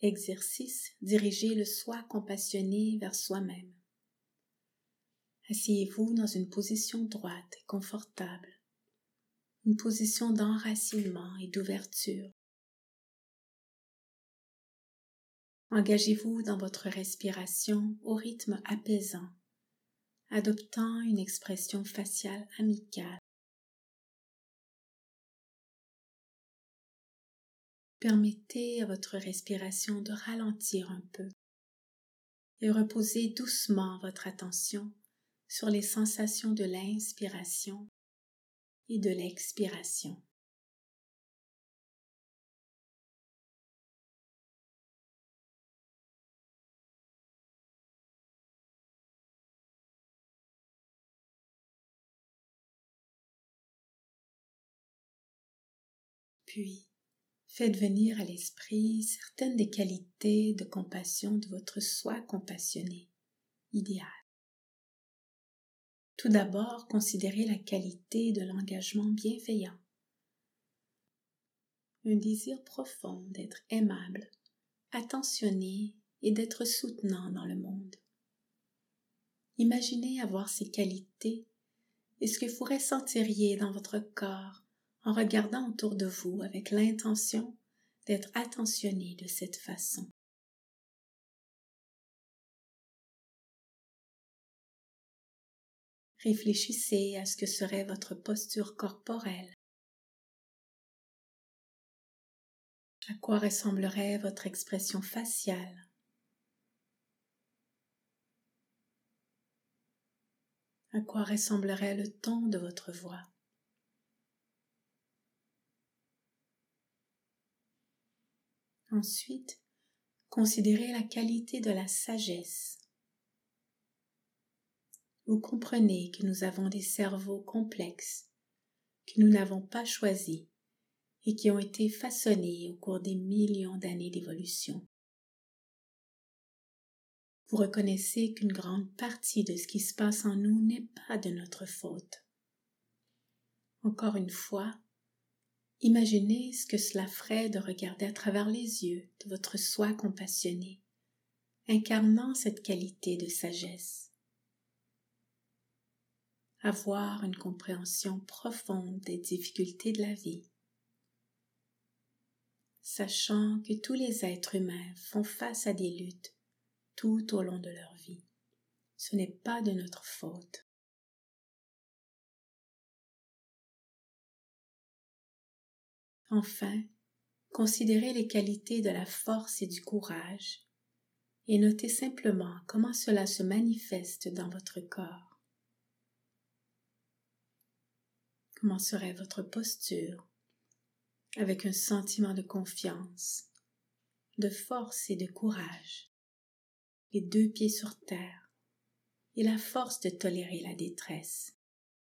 Exercice, dirigez le soi compassionné vers soi-même. Asseyez-vous dans une position droite et confortable, une position d'enracinement et d'ouverture. Engagez-vous dans votre respiration au rythme apaisant, adoptant une expression faciale amicale. Permettez à votre respiration de ralentir un peu et reposez doucement votre attention sur les sensations de l'inspiration et de l'expiration. Puis, faites venir à l'esprit certaines des qualités de compassion de votre soi compassionné, idéal. Tout d'abord, considérez la qualité de l'engagement bienveillant. Un désir profond d'être aimable, attentionné et d'être soutenant dans le monde. Imaginez avoir ces qualités et ce que vous ressentiriez dans votre corps en regardant autour de vous avec l'intention d'être attentionné de cette façon. Réfléchissez à ce que serait votre posture corporelle. À quoi ressemblerait votre expression faciale? À quoi ressemblerait le ton de votre voix? Ensuite, considérez la qualité de la sagesse. Vous comprenez que nous avons des cerveaux complexes, que nous n'avons pas choisis et qui ont été façonnés au cours des millions d'années d'évolution. Vous reconnaissez qu'une grande partie de ce qui se passe en nous n'est pas de notre faute. Encore une fois, imaginez ce que cela ferait de regarder à travers les yeux de votre soi compassionné, incarnant cette qualité de sagesse. Avoir une compréhension profonde des difficultés de la vie, sachant que tous les êtres humains font face à des luttes tout au long de leur vie. Ce n'est pas de notre faute. Enfin, considérez les qualités de la force et du courage et notez simplement comment cela se manifeste dans votre corps. Comment serait votre posture avec un sentiment de confiance, de force et de courage, les deux pieds sur terre et la force de tolérer la détresse.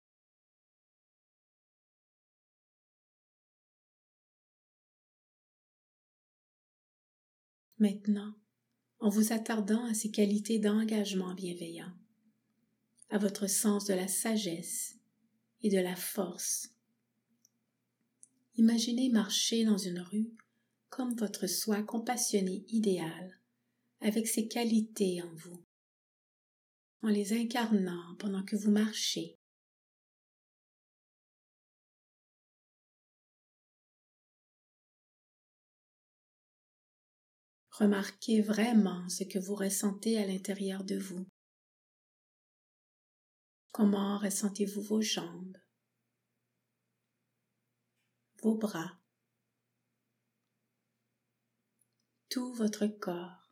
Maintenant, en vous attardant à ces qualités d'engagement bienveillant, à votre sens de la sagesse et de la force, imaginez marcher dans une rue comme votre soi compassionné idéal, avec ces qualités en vous, en les incarnant pendant que vous marchez. Remarquez vraiment ce que vous ressentez à l'intérieur de vous. Comment ressentez-vous vos jambes, vos bras, tout votre corps?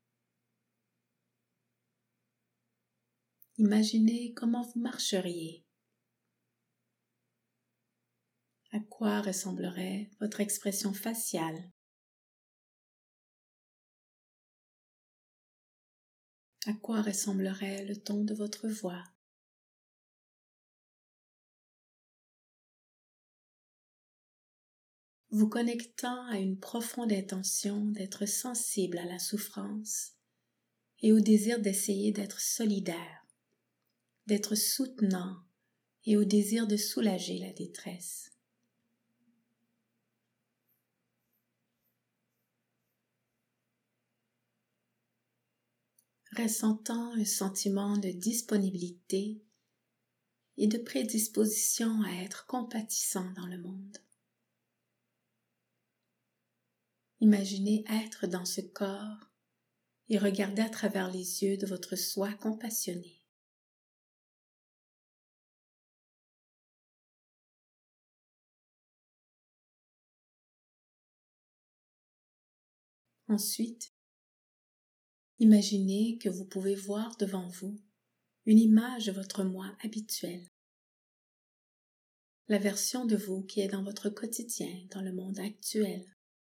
Imaginez comment vous marcheriez. À quoi ressemblerait votre expression faciale? À quoi ressemblerait le ton de votre voix? Vous connectant à une profonde intention d'être sensible à la souffrance et au désir d'essayer d'être solidaire, d'être soutenant et au désir de soulager la détresse. ressentant un sentiment de disponibilité et de prédisposition à être compatissant dans le monde. Imaginez être dans ce corps et regardez à travers les yeux de votre soi compassionné. Ensuite, imaginez que vous pouvez voir devant vous une image de votre moi habituel, la version de vous qui est dans votre quotidien, dans le monde actuel.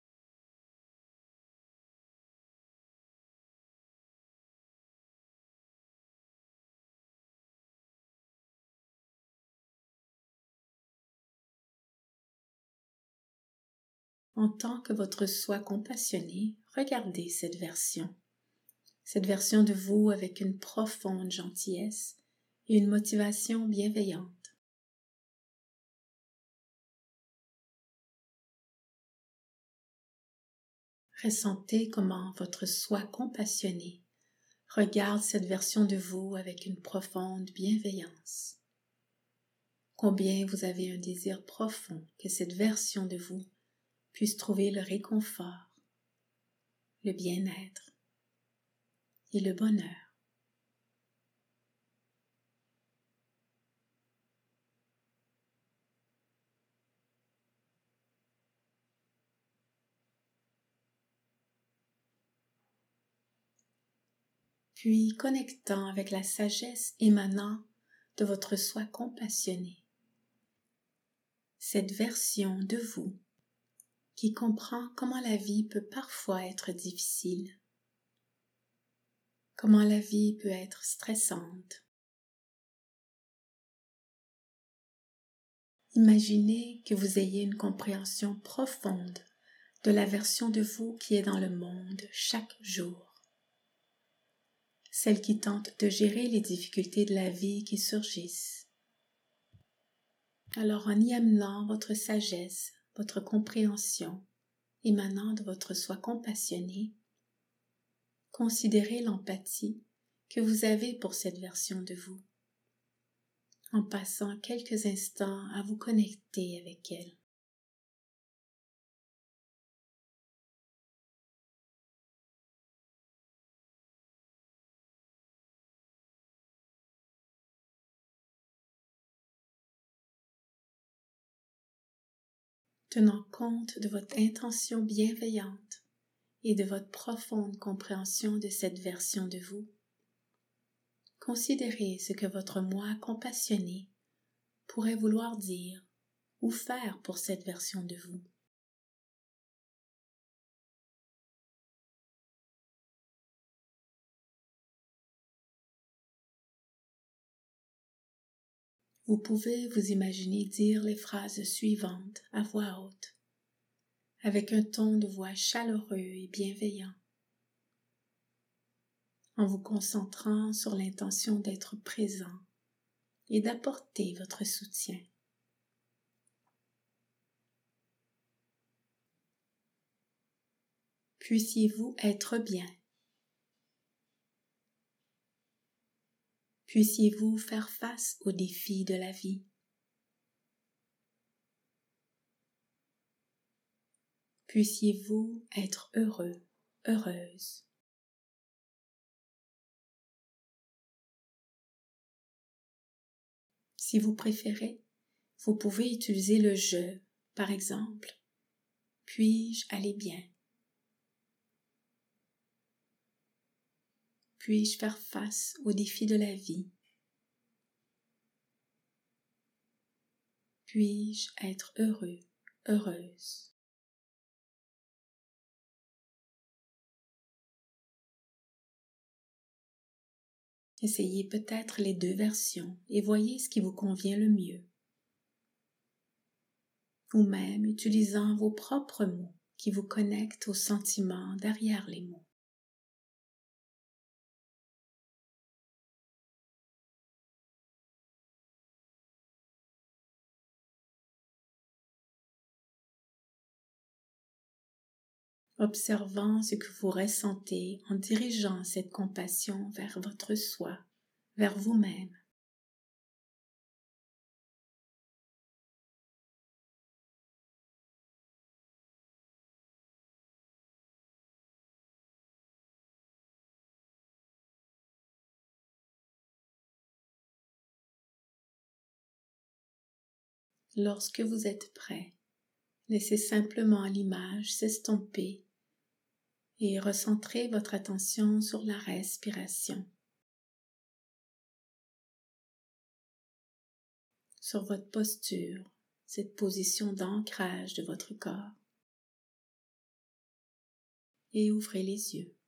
En tant que votre soi compassionné, regardez cette version de vous avec une profonde gentillesse et une motivation bienveillante. Ressentez comment votre soi compassionné regarde cette version de vous avec une profonde bienveillance. Combien vous avez un désir profond que cette version de vous puisse trouver le réconfort, le bien-être et le bonheur. Puis connectant avec la sagesse émanant de votre soi compassionné, cette version de vous qui comprend comment la vie peut parfois être difficile, comment la vie peut être stressante. Imaginez que vous ayez une compréhension profonde de la version de vous qui est dans le monde chaque jour, celle qui tente de gérer les difficultés de la vie qui surgissent. Alors en y amenant votre sagesse, votre compréhension, émanant de votre soi compassionné, considérez l'empathie que vous avez pour cette version de vous, en passant quelques instants à vous connecter avec elle. Tenant compte de votre intention bienveillante et de votre profonde compréhension de cette version de vous, considérez ce que votre moi compassionné pourrait vouloir dire ou faire pour cette version de vous. Vous pouvez vous imaginer dire les phrases suivantes à voix haute, avec un ton de voix chaleureux et bienveillant, en vous concentrant sur l'intention d'être présent et d'apporter votre soutien. Puissiez-vous être bien. Puissiez-vous faire face aux défis de la vie. Puissiez-vous être heureux, heureuse. Si vous préférez, vous pouvez utiliser le « je », par exemple. Puis-je aller bien? Puis-je faire face aux défis de la vie? Puis-je être heureux, heureuse? Essayez peut-être les deux versions et voyez ce qui vous convient le mieux. Ou même utilisant vos propres mots qui vous connectent aux sentiments derrière les mots. observant ce que vous ressentez en dirigeant cette compassion vers votre soi, vers vous-même. Lorsque vous êtes prêt, laissez simplement l'image s'estomper et recentrez votre attention sur la respiration, sur votre posture, cette position d'ancrage de votre corps, et ouvrez les yeux.